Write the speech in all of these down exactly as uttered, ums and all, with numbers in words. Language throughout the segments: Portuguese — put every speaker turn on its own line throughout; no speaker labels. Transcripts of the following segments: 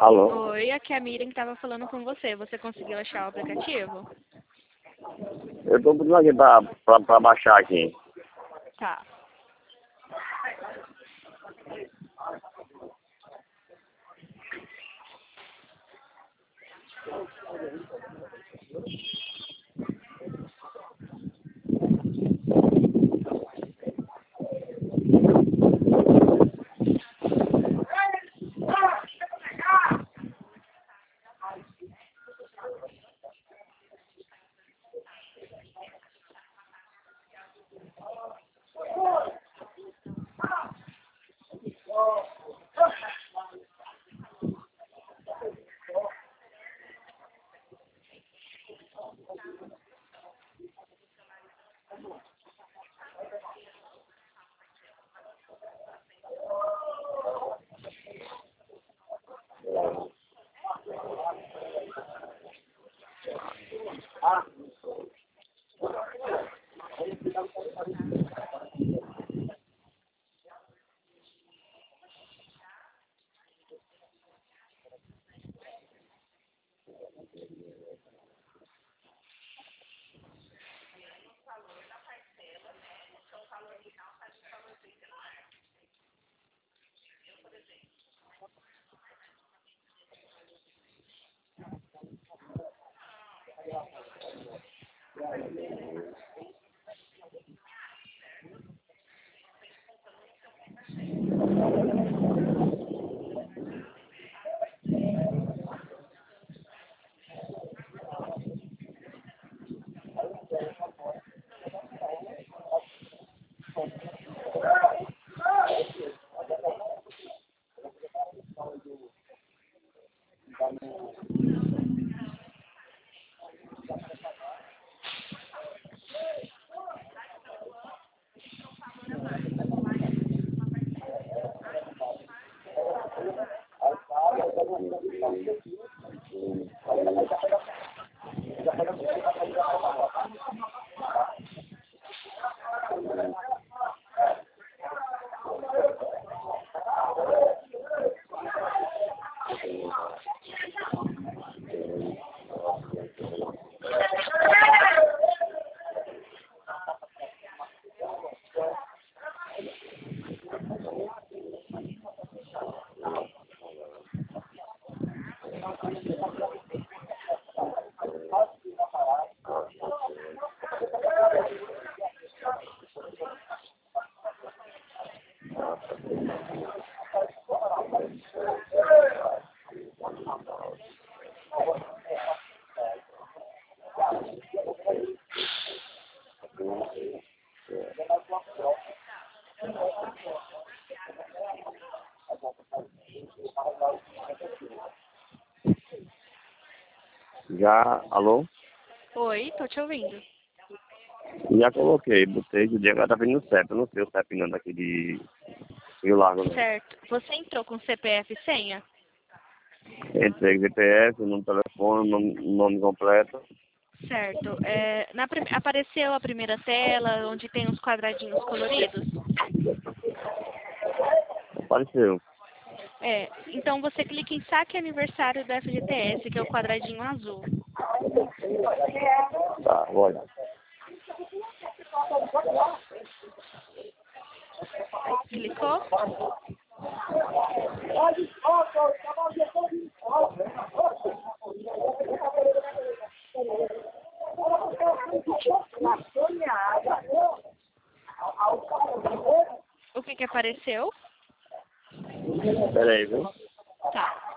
Alô?
Oi, aqui é a Miriam que estava falando com você. Você conseguiu achar o aplicativo?
Eu tô pedindo aqui pra, pra, pra baixar aqui.
Tá.
Já, alô?
Oi, tô te ouvindo.
Já coloquei, botei que o dia agora tá vindo no C E P. Eu não sei o C E P não daqui de Rio Largo, não.
Certo. Você entrou com C P F e senha?
Entrei C P F, número de telefone, nome, nome completo.
Certo. É, na prim- Apareceu a primeira tela, onde tem os quadradinhos coloridos?
Apareceu.
É. Então você clica em saque aniversário do F G T S, que é o quadradinho azul.
Tá, vou olhar.
Clicou? O que que apareceu?
Peraí, viu?
Tá.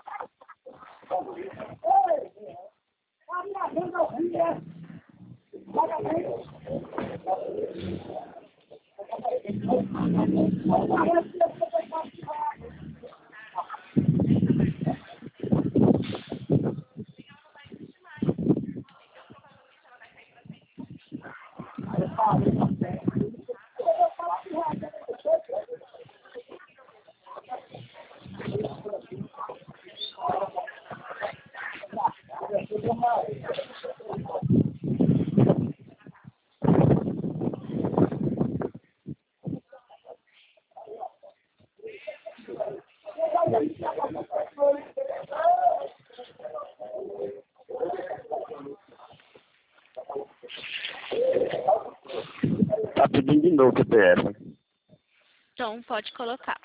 pedindo de novo o C P F.
Então, pode colocar.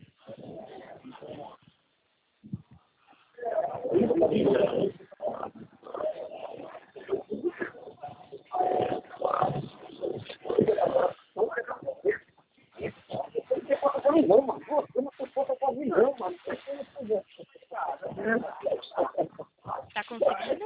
Tá conseguindo?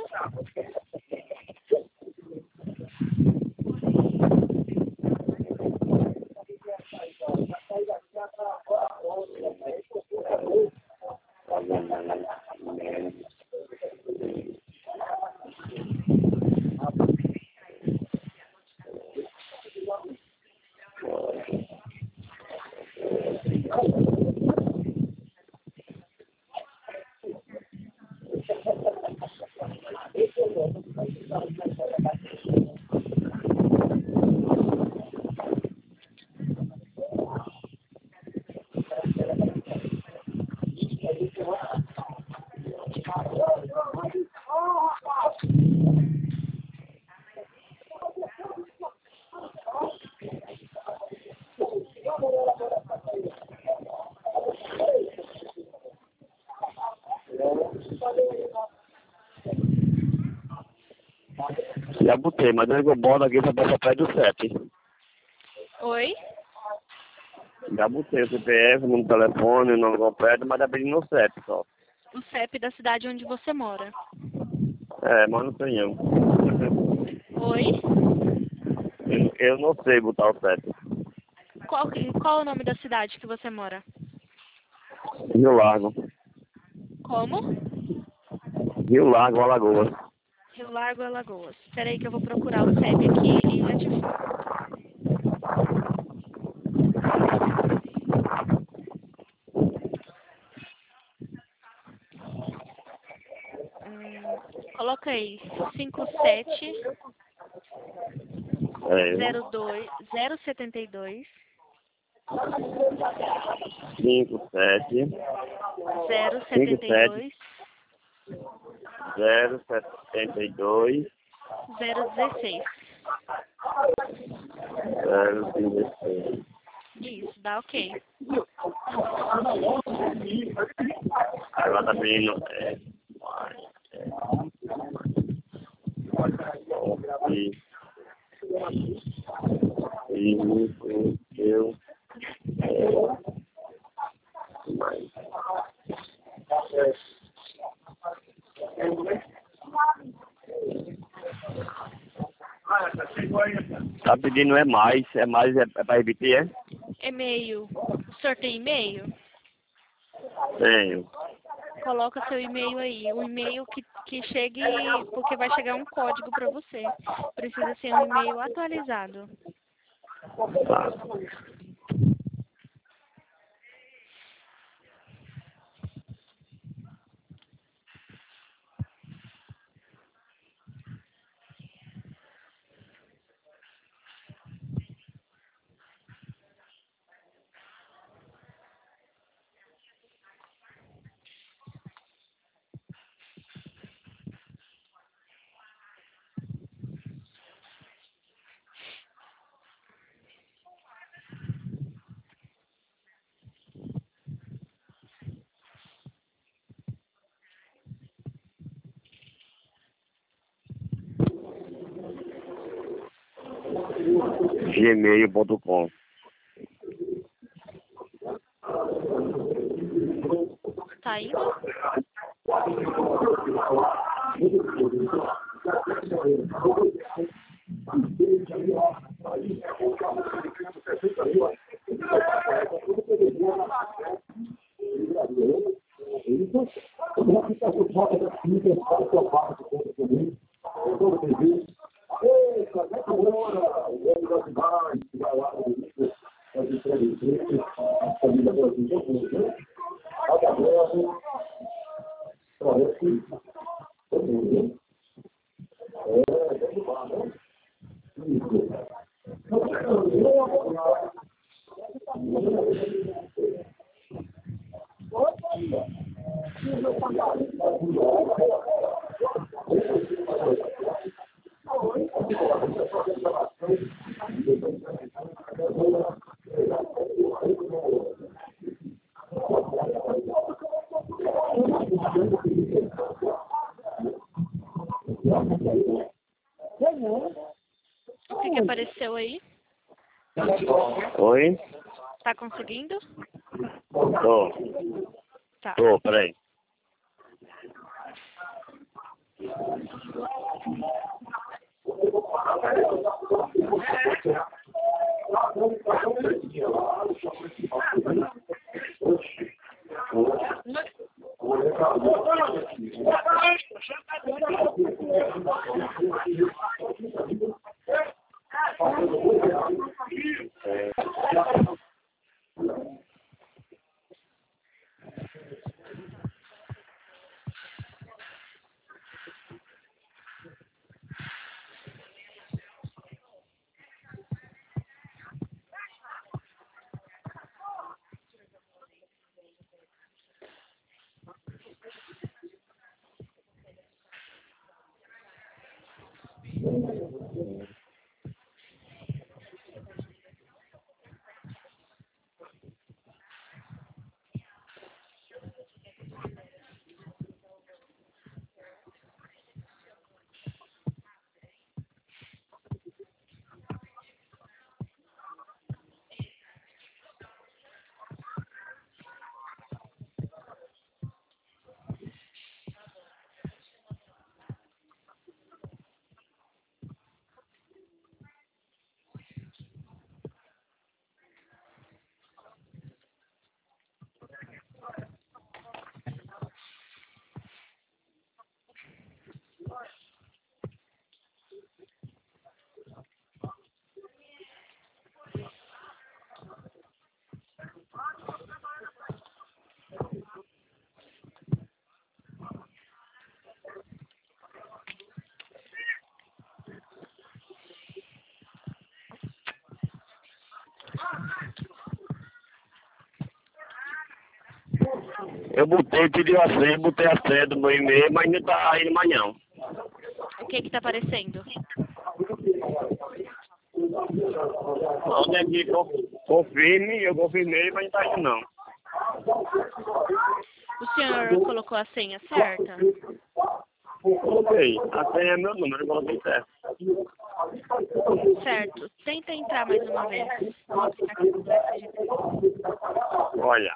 Já botei, mas eu vou bola aqui pra passar atrás do C E P.
Oi?
Já botei o C P F no telefone, o nome completo, mas tá pedindo o C E P só.
O C E P da cidade onde você mora.
É, mas não tenho.
Oi?
Eu, eu não sei botar o C E P.
Qual, qual é o nome da cidade que você mora?
Rio Largo.
Como?
Rio Largo, Alagoas.
Rio Largo, Alagoas. Espera aí que eu vou procurar o C E P aqui e já te falo. Hum, coloca aí. cinco sete
É,
zero dois zero setenta e dois
cinco sete
zero
cinco
setenta e
sete
dois
zero setenta e dois
zero dezesseis.
zero dezesseis.
Isso, dá ok.
Agora tá pedindo. É, é, e, e, eu. Mais. Tá pedindo é mais, é mais, é, é pra repetir, é?
E-mail. O senhor tem e-mail?
Tenho.
Coloca seu e-mail aí. O e-mail que, que chegue, porque vai chegar um código para você. Precisa ser um e-mail atualizado.
Tá. gmail ponto com.
Tá indo? que apareceu aí?
Oi?
Tá conseguindo?
Tô.
Tá.
Tô, peraí. Eu botei, pedi a senha, botei a senha do meu e-mail, mas não tá indo mais não.
O que que tá aparecendo?
Onde é que confirme, eu confirmei, mas não tá indo não.
O senhor colocou a senha certa?
Coloquei, a senha é meu número, eu coloquei certo.
Certo. Tenta entrar mais uma vez no aplicativo do F G T.
Olha.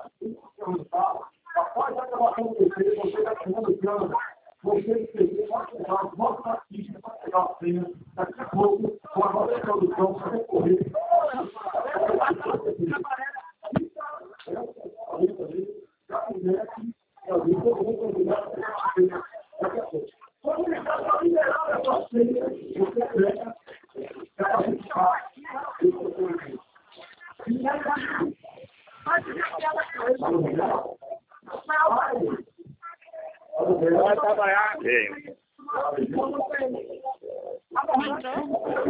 Vai trabalhar. Sim.
Entrou?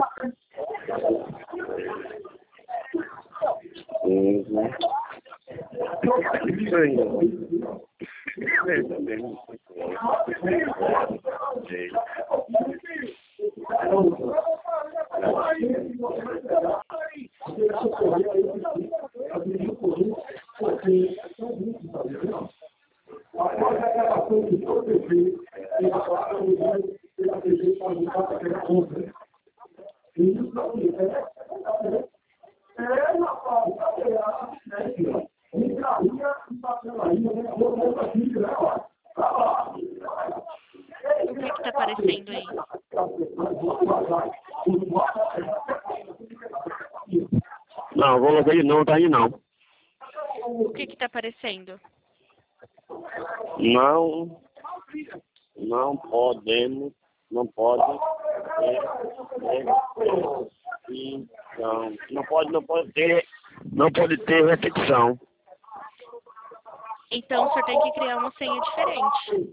Uhum.
O que que tá aparecendo aí?
Não, coloquei não, tá aí não.
O que que tá aparecendo?
Não, não podemos, não pode ter repetição. Não pode, não pode ter, não pode ter repetição.
Então o senhor tem que criar uma senha diferente.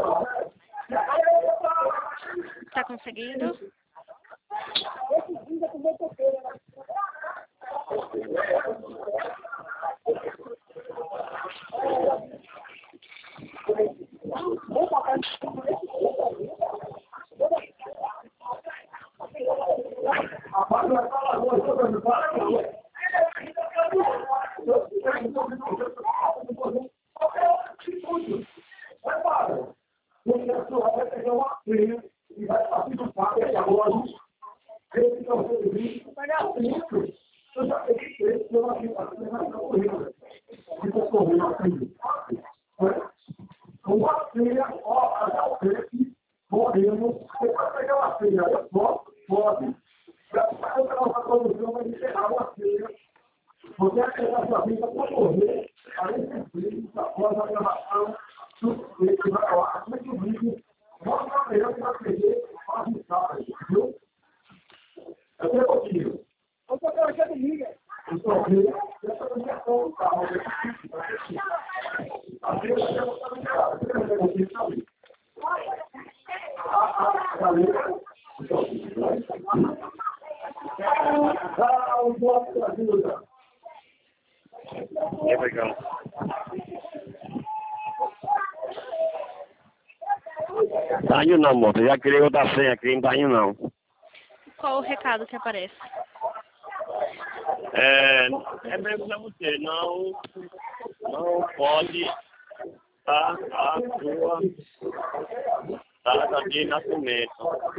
Tá conseguindo?
É legal. Tá indo não, moça. Já criei outra senha aqui, não tá indo não.
Qual o recado que aparece?
É, é mesmo pra você, não, não pode estar a sua data de nascimento.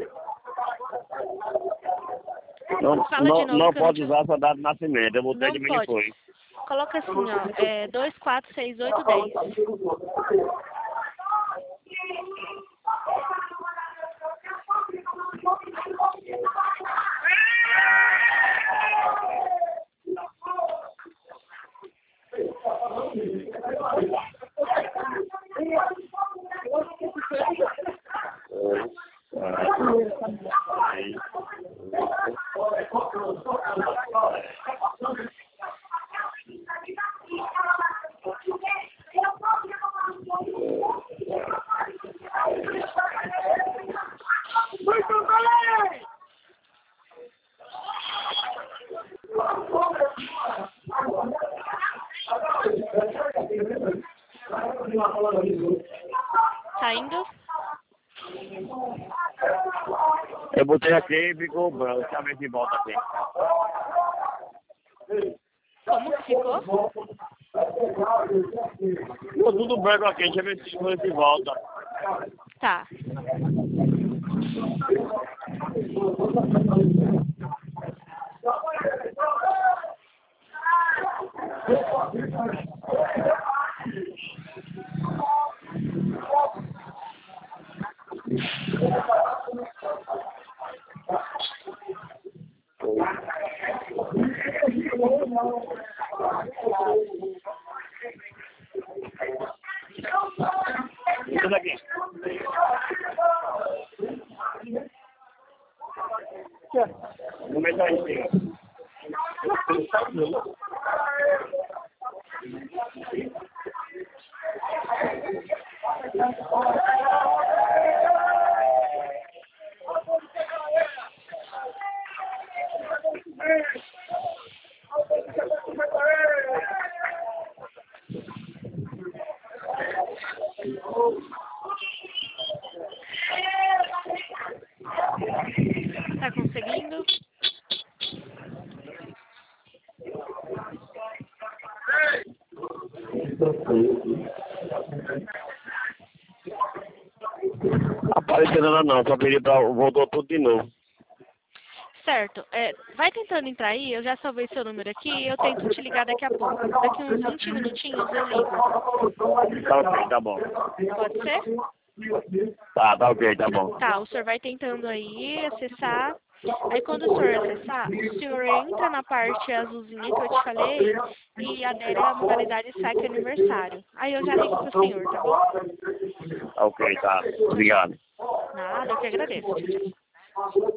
Não,
Fala de
não,
novo
não
que eu não
pode
te-
usar sua data de nascimento, eu botei
Não
de mim
pode.
foi.
Coloca assim, ó, é dois, quatro, seis, oito, dez. Tá indo?
Eu botei aqui e ficou branco, deixa eu ver se volta aqui.
Como que ficou?
Ficou tudo branco aqui, deixa eu ver se se volta.
Tá.
Isso daqui. No meio da em cima.
Tá conseguindo?
Aparecendo nada não, só pedi pra... voltou tudo de novo.
Certo. É, vai tentando entrar aí, eu já salvei seu número aqui e eu tento te ligar daqui a pouco. Daqui uns vinte minutinhos eu ligo.
Tá ok, tá bom.
Pode ser?
Tá, tá ok, tá bom.
Tá, o senhor vai tentando aí acessar. Aí quando o senhor acessar, o senhor entra na parte azulzinha que eu te falei e adere à modalidade saque aniversário. Aí eu já ligo pro senhor, tá bom?
Ok, tá. Obrigado.
Nada, eu que agradeço. Tchau, tchau.